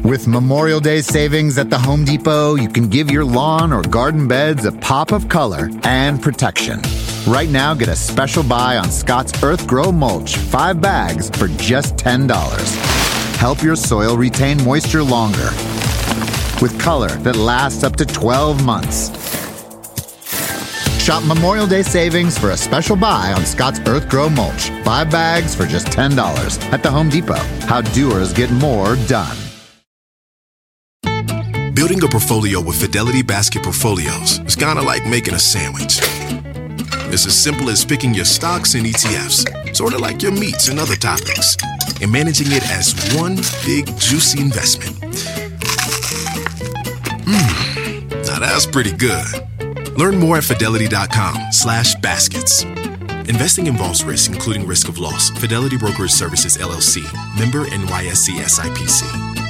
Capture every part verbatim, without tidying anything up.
With Memorial Day savings at the Home Depot, you can give your lawn or garden beds a pop of color and protection. Right now, get a special buy on Scott's Earth Grow Mulch, five bags for just ten dollars. Help your soil retain moisture longer with color that lasts up to twelve months. Shop Memorial Day savings for a special buy on Scott's Earth Grow Mulch, five bags for just ten dollars at the Home Depot. How doers get more done. Building a portfolio with Fidelity Basket Portfolios is kind of like making a sandwich. It's as simple as picking your stocks and E T Fs, sort of like your meats and other toppings, and managing it as one big, juicy investment. Mmm, now that's pretty good. Learn more at fidelity.com slash baskets. Investing involves risk, including risk of loss. Fidelity Brokerage Services, L L C. Member N Y S E S I P C.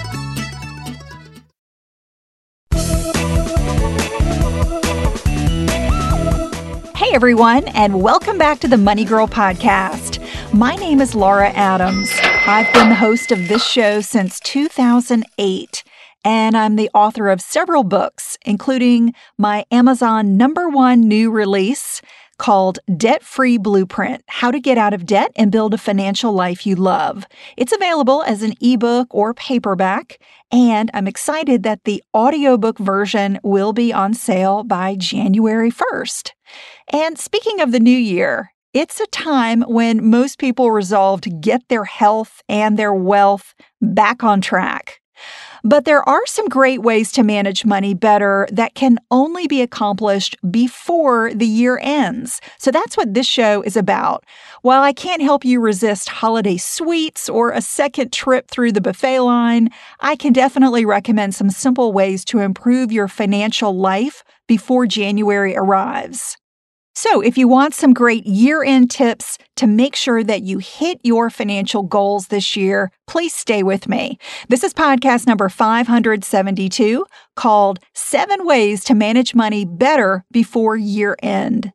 Hey, everyone, and welcome back to the Money Girl podcast. My name is Laura Adams. I've been the host of this show since two thousand eight, and I'm the author of several books, including my Amazon number one new release called Debt-Free Blueprint: How to Get Out of Debt and Build a Financial Life You Love. It's available as an ebook or paperback, and I'm excited that the audiobook version will be on sale by January first. And speaking of the new year, it's a time when most people resolve to get their health and their wealth back on track. But there are some great ways to manage money better that can only be accomplished before the year ends. So that's what this show is about. While I can't help you resist holiday sweets or a second trip through the buffet line, I can definitely recommend some simple ways to improve your financial life before January arrives. So if you want some great year-end tips to make sure that you hit your financial goals this year, please stay with me. This is podcast number five hundred seventy-two, called Seven Ways to Manage Money Better Before Year-End.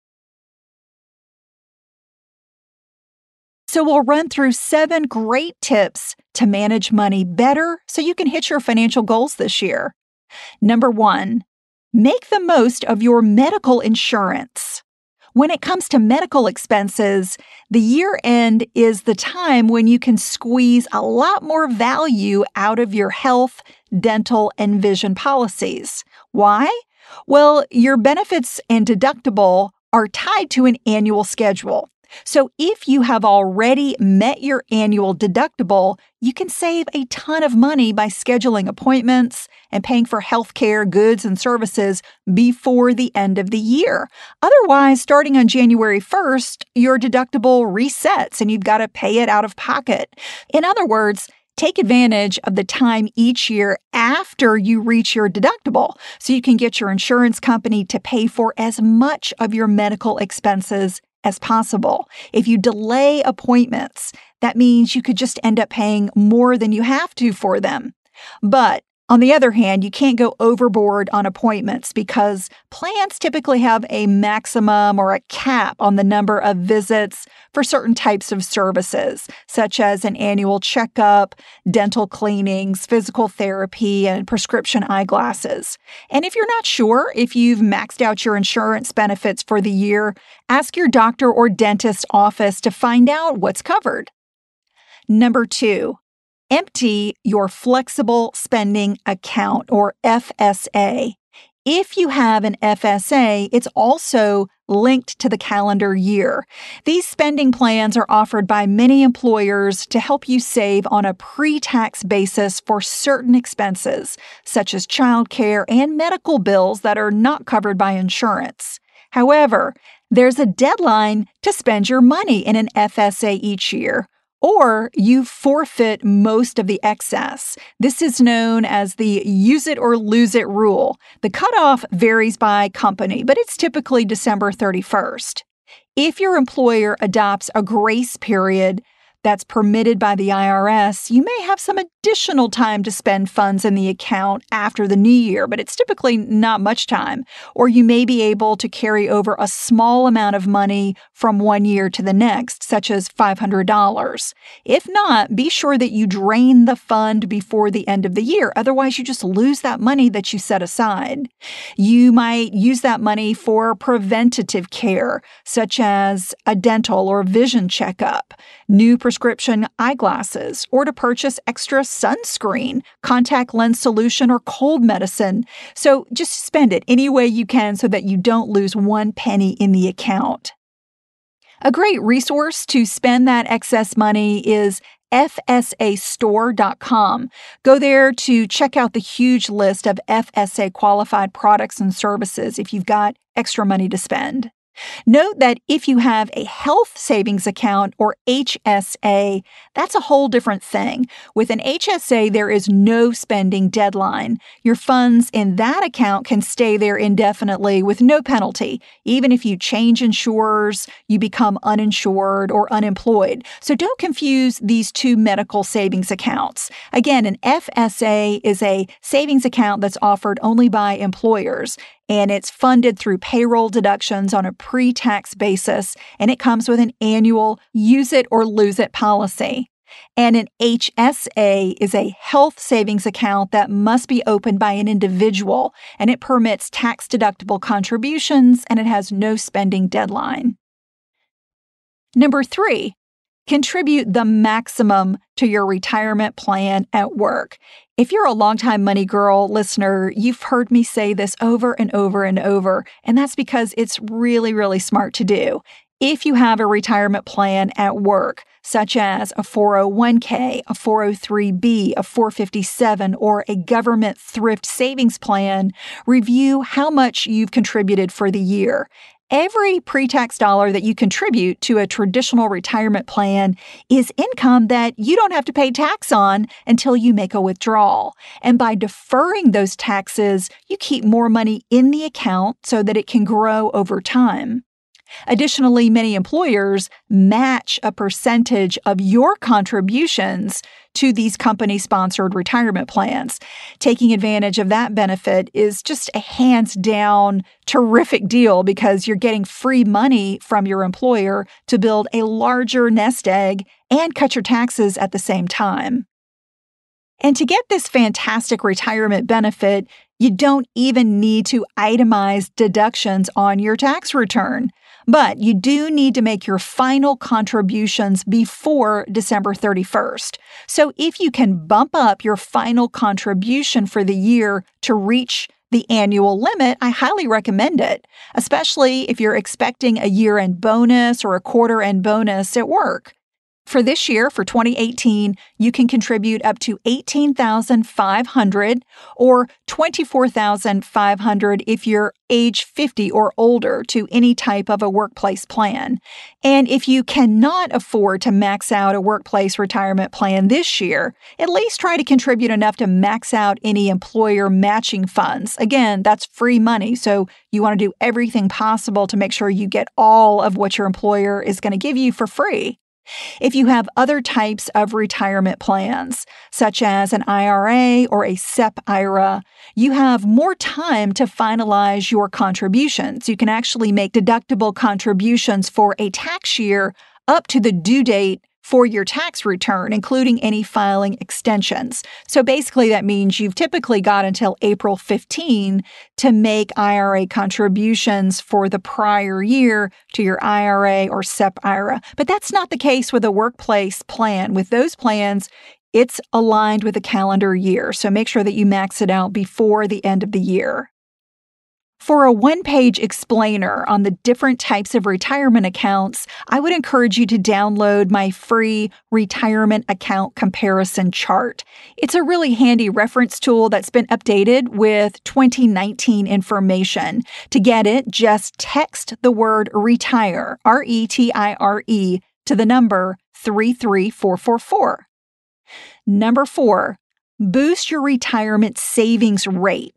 So we'll run through seven great tips to manage money better so you can hit your financial goals this year. Number one, make the most of your medical insurance. When it comes to medical expenses, the year end is the time when you can squeeze a lot more value out of your health, dental, and vision policies. Why? Well, your benefits and deductible are tied to an annual schedule. So if you have already met your annual deductible, you can save a ton of money by scheduling appointments and paying for healthcare goods and services before the end of the year. Otherwise, starting on January first, your deductible resets and you've got to pay it out of pocket. In other words, take advantage of the time each year after you reach your deductible so you can get your insurance company to pay for as much of your medical expenses as possible. If you delay appointments, that means you could just end up paying more than you have to for them. But on the other hand, you can't go overboard on appointments because plans typically have a maximum or a cap on the number of visits for certain types of services, such as an annual checkup, dental cleanings, physical therapy, and prescription eyeglasses. And if you're not sure if you've maxed out your insurance benefits for the year, ask your doctor or dentist office to find out what's covered. Number two, empty your flexible spending account, or F S A. If you have an F S A, it's also linked to the calendar year. These spending plans are offered by many employers to help you save on a pre-tax basis for certain expenses, such as childcare and medical bills that are not covered by insurance. However, there's a deadline to spend your money in an F S A each year, or you forfeit most of the excess. This is known as the use it or lose it rule. The cutoff varies by company, but it's typically December thirty-first. If your employer adopts a grace period, that's permitted by the I R S, you may have some additional time to spend funds in the account after the new year, but it's typically not much time. Or you may be able to carry over a small amount of money from one year to the next, such as five hundred dollars. If not, be sure that you drain the fund before the end of the year. Otherwise, you just lose that money that you set aside. You might use that money for preventative care, such as a dental or vision checkup, new prescription eyeglasses, or to purchase extra sunscreen, contact lens solution, or cold medicine. So just spend it any way you can so that you don't lose one penny in the account. A great resource to spend that excess money is F S A store dot com. Go there to check out the huge list of F S A qualified products and services if you've got extra money to spend. Note that if you have a health savings account or H S A, that's a whole different thing. With an H S A, there is no spending deadline. Your funds in that account can stay there indefinitely with no penalty. Even if you change insurers, you become uninsured or unemployed. So don't confuse these two medical savings accounts. Again, an F S A is a savings account that's offered only by employers, and it's funded through payroll deductions on a pre-tax basis, and it comes with an annual use it or lose it policy. And an H S A is a health savings account that must be opened by an individual, and it permits tax-deductible contributions, and it has no spending deadline. Number three, contribute the maximum to your retirement plan at work. If you're a longtime Money Girl listener, you've heard me say this over and over and over, and that's because it's really, really smart to do. If you have a retirement plan at work, such as a four oh one k, a four oh three b, a four fifty-seven, or a government thrift savings plan, review how much you've contributed for the year. Every pre-tax dollar that you contribute to a traditional retirement plan is income that you don't have to pay tax on until you make a withdrawal. And by deferring those taxes, you keep more money in the account so that it can grow over time. Additionally, many employers match a percentage of your contributions to these company-sponsored retirement plans. Taking advantage of that benefit is just a hands-down terrific deal because you're getting free money from your employer to build a larger nest egg and cut your taxes at the same time. And to get this fantastic retirement benefit, you don't even need to itemize deductions on your tax return. But you do need to make your final contributions before December thirty-first. So if you can bump up your final contribution for the year to reach the annual limit, I highly recommend it, especially if you're expecting a year-end bonus or a quarter-end bonus at work. For this year, for twenty eighteen, you can contribute up to eighteen thousand five hundred dollars or twenty-four thousand five hundred dollars if you're age fifty or older to any type of a workplace plan. And if you cannot afford to max out a workplace retirement plan this year, at least try to contribute enough to max out any employer matching funds. Again, that's free money, so you want to do everything possible to make sure you get all of what your employer is going to give you for free. If you have other types of retirement plans, such as an I R A or a S E P I R A, you have more time to finalize your contributions. You can actually make deductible contributions for a tax year up to the due date for your tax return, including any filing extensions. So basically that means you've typically got until April fifteenth to make I R A contributions for the prior year to your I R A or S E P I R A. But that's not the case with a workplace plan. With those plans, it's aligned with a calendar year. So make sure that you max it out before the end of the year. For a one-page explainer on the different types of retirement accounts, I would encourage you to download my free retirement account comparison chart. It's a really handy reference tool that's been updated with twenty nineteen information. To get it, just text the word RETIRE, R E T I R E, to the number three three four four four. Number four, boost your retirement savings rate.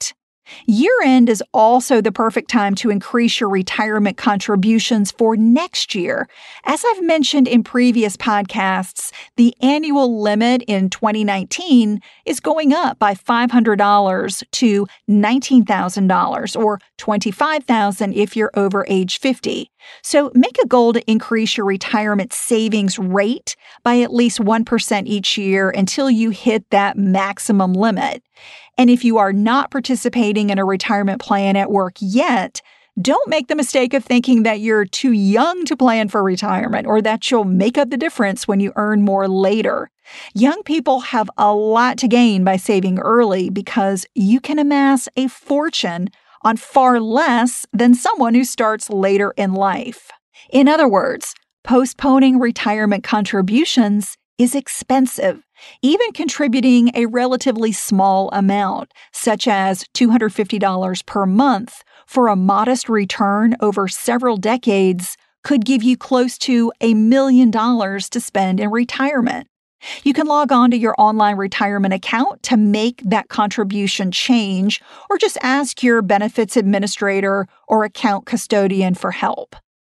Year-end is also the perfect time to increase your retirement contributions for next year. As I've mentioned in previous podcasts, the annual limit in twenty nineteen is going up by five hundred dollars to nineteen thousand dollars or twenty-five thousand dollars if you're over age fifty. So make a goal to increase your retirement savings rate by at least one percent each year until you hit that maximum limit. And if you are not participating in a retirement plan at work yet, don't make the mistake of thinking that you're too young to plan for retirement or that you'll make up the difference when you earn more later. Young people have a lot to gain by saving early because you can amass a fortune on far less than someone who starts later in life. In other words, postponing retirement contributions is expensive. Even contributing a relatively small amount, such as two hundred fifty dollars per month, for a modest return over several decades, could give you close to a million dollars to spend in retirement. You can log on to your online retirement account to make that contribution change, or just ask your benefits administrator or account custodian for help.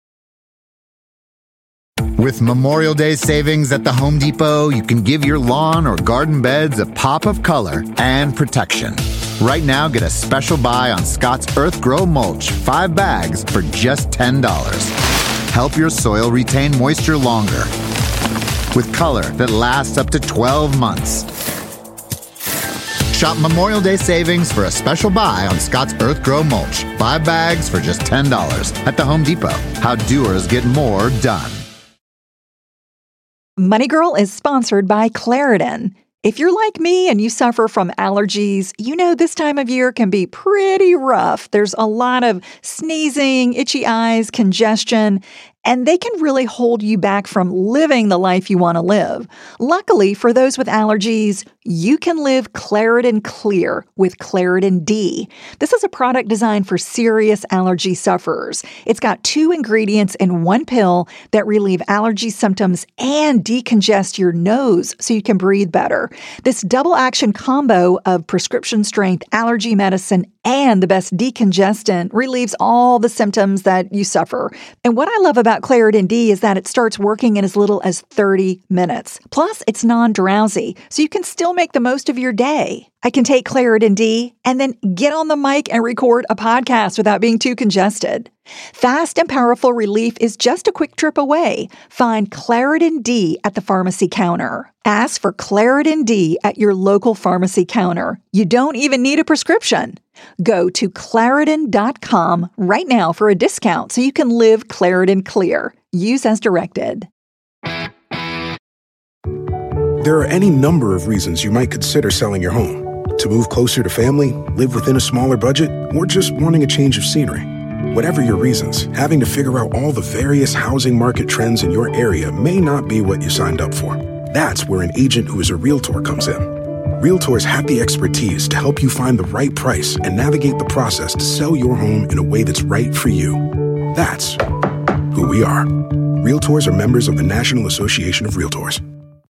With Memorial Day savings at the Home Depot, you can give your lawn or garden beds a pop of color and protection. Right now, get a special buy on Scott's Earth Grow Mulch, five bags for just ten dollars. Help your soil retain moisture longer with color that lasts up to twelve months. Shop Memorial Day savings for a special buy on Scott's Earth Grow Mulch, five bags for just ten dollars at the Home Depot. How doers get more done. Money Girl is sponsored by Claritin. If you're like me and you suffer from allergies, you know this time of year can be pretty rough. There's a lot of sneezing, itchy eyes, congestion, and they can really hold you back from living the life you want to live. Luckily, for those with allergies, you can live Claritin Clear with Claritin D. This is a product designed for serious allergy sufferers. It's got two ingredients in one pill that relieve allergy symptoms and decongest your nose so you can breathe better. This double-action combo of prescription-strength allergy medicine and the best decongestant relieves all the symptoms that you suffer. And what I love about Claritin D is that it starts working in as little as thirty minutes. Plus, it's non-drowsy, so you can still make the most of your day. I can take Claritin D and then get on the mic and record a podcast without being too congested. Fast and powerful relief is just a quick trip away. Find Claritin D at the pharmacy counter. Ask for Claritin D at your local pharmacy counter. You don't even need a prescription. Go to Claritin dot com right now for a discount so you can live Claritin Clear. Use as directed. There are any number of reasons you might consider selling your home. To move closer to family, live within a smaller budget, or just wanting a change of scenery. Whatever your reasons, having to figure out all the various housing market trends in your area may not be what you signed up for. That's where an agent who is a realtor comes in. Realtors have the expertise to help you find the right price and navigate the process to sell your home in a way that's right for you. That's who we are. Realtors are members of the National Association of Realtors.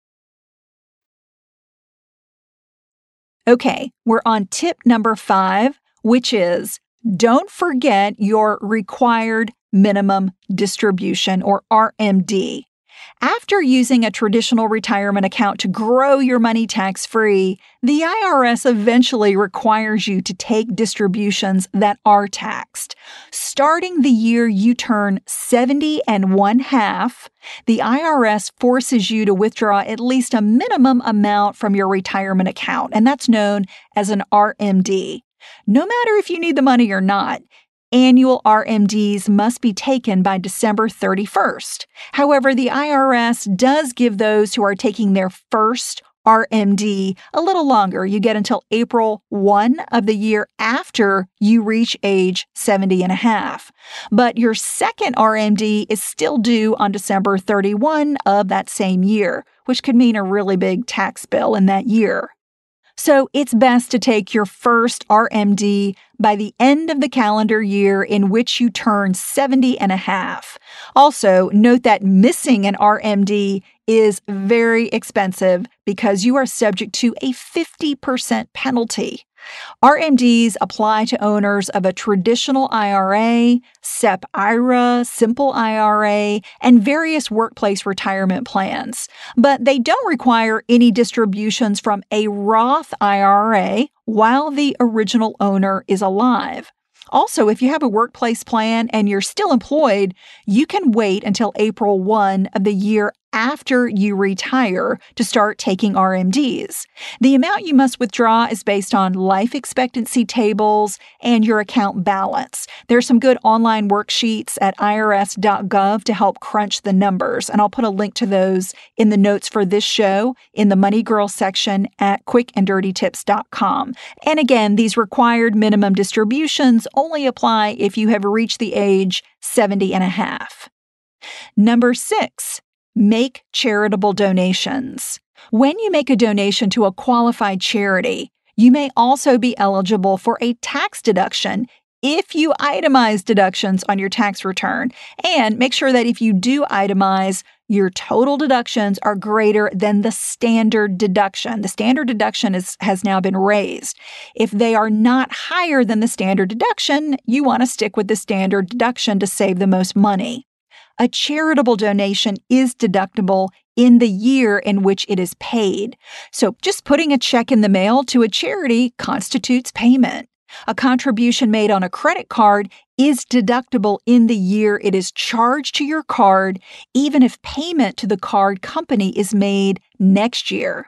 Okay, we're on tip number five, which is don't forget your required minimum distribution, or R M D. After using a traditional retirement account to grow your money tax-free, the I R S eventually requires you to take distributions that are taxed. Starting the year you turn seventy and one half, the I R S forces you to withdraw at least a minimum amount from your retirement account, and that's known as an R M D. No matter if you need the money or not, annual R M Ds must be taken by December thirty-first. However, the I R S does give those who are taking their first R M D a little longer. You get until April first of the year after you reach age seventy and a half. But your second R M D is still due on December thirty-first of that same year, which could mean a really big tax bill in that year. So it's best to take your first R M D by the end of the calendar year in which you turn seventy and a half. Also, note that missing an R M D is very expensive because you are subject to a fifty percent penalty. R M Ds apply to owners of a traditional I R A, S E P I R A, Simple I R A, and various workplace retirement plans. But they don't require any distributions from a Roth I R A while the original owner is alive. Also, if you have a workplace plan and you're still employed, you can wait until April first of the year after you retire to start taking R M Ds. The amount you must withdraw is based on life expectancy tables and your account balance. There's some good online worksheets at I R S dot gov to help crunch the numbers, and I'll put a link to those in the notes for this show in the Money Girl section at quick and dirty tips dot com. And again, these required minimum distributions only apply if you have reached the age seventy and a half. Number six, make charitable donations. When you make a donation to a qualified charity, you may also be eligible for a tax deduction if you itemize deductions on your tax return. And make sure that if you do itemize, your total deductions are greater than the standard deduction. The standard deduction is, has now been raised. If they are not higher than the standard deduction, you want to stick with the standard deduction to save the most money. A charitable donation is deductible in the year in which it is paid. So just putting a check in the mail to a charity constitutes payment. A contribution made on a credit card is deductible in the year it is charged to your card, even if payment to the card company is made next year.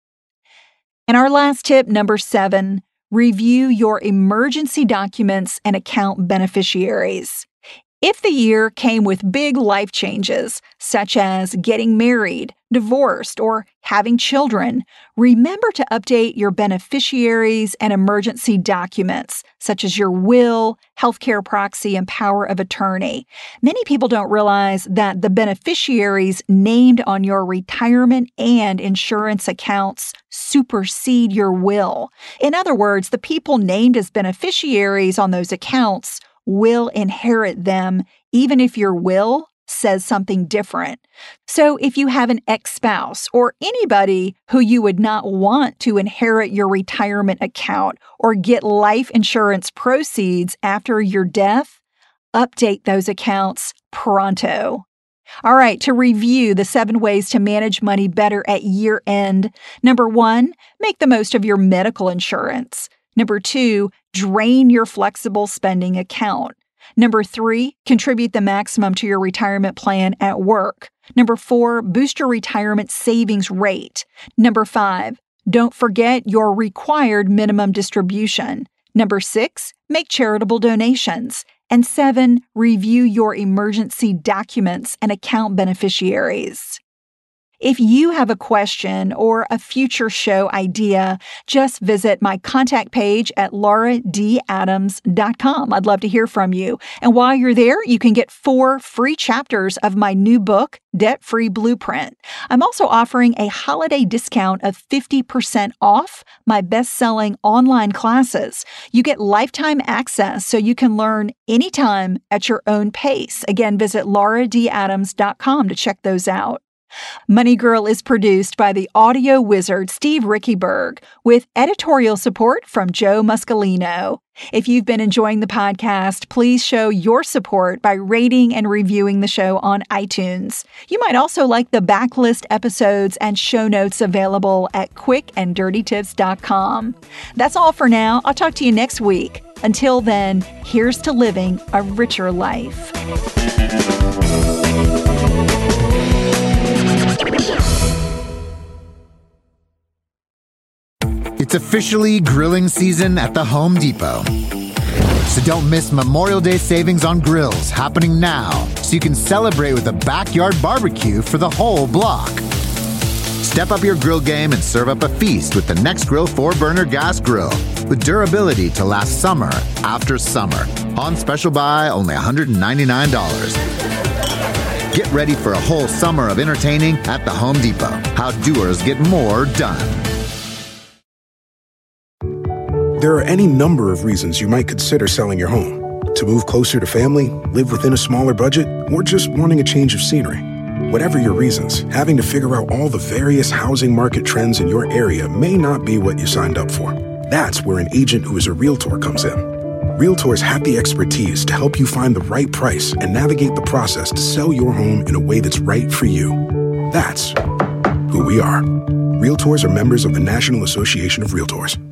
And our last tip, number seven, review your emergency documents and account beneficiaries. If the year came with big life changes, such as getting married, divorced, or having children, remember to update your beneficiaries and emergency documents, such as your will, healthcare proxy, and power of attorney. Many people don't realize that the beneficiaries named on your retirement and insurance accounts supersede your will. In other words, the people named as beneficiaries on those accounts will inherit them, even if your will says something different. So if you have an ex-spouse or anybody who you would not want to inherit your retirement account or get life insurance proceeds after your death, update those accounts pronto. All right, to review the seven ways to manage money better at year end. Number one, make the most of your medical insurance. Number two, drain your flexible spending account. Number three, contribute the maximum to your retirement plan at work. Number four, boost your retirement savings rate. Number five, don't forget your required minimum distribution. Number six, make charitable donations. And seven, review your emergency documents and account beneficiaries. If you have a question or a future show idea, just visit my contact page at laura d adams dot com. I'd love to hear from you. And while you're there, you can get four free chapters of my new book, Debt-Free Blueprint. I'm also offering a holiday discount of fifty percent off my best-selling online classes. You get lifetime access so you can learn anytime at your own pace. Again, visit laura d adams dot com to check those out. Money Girl is produced by the audio wizard Steve Rickyberg with editorial support from Joe Muscolino. If you've been enjoying the podcast, please show your support by rating and reviewing the show on iTunes. You might also like the backlist episodes and show notes available at quick and dirty tips dot com. That's all for now. I'll talk to you next week. Until then, here's to living a richer life. It's officially grilling season at the Home Depot. So don't miss Memorial Day savings on grills happening now, so you can celebrate with a backyard barbecue for the whole block. Step up your grill game and serve up a feast with the Nextgrill four-burner gas grill with durability to last summer after summer. On special buy, only one hundred ninety-nine dollars. Get ready for a whole summer of entertaining at the Home Depot. How doers get more done. There are any number of reasons you might consider selling your home. To move closer to family, live within a smaller budget, or just wanting a change of scenery. Whatever your reasons, having to figure out all the various housing market trends in your area may not be what you signed up for. That's where an agent who is a Realtor comes in. Realtors have the expertise to help you find the right price and navigate the process to sell your home in a way that's right for you. That's who we are. Realtors are members of the National Association of Realtors.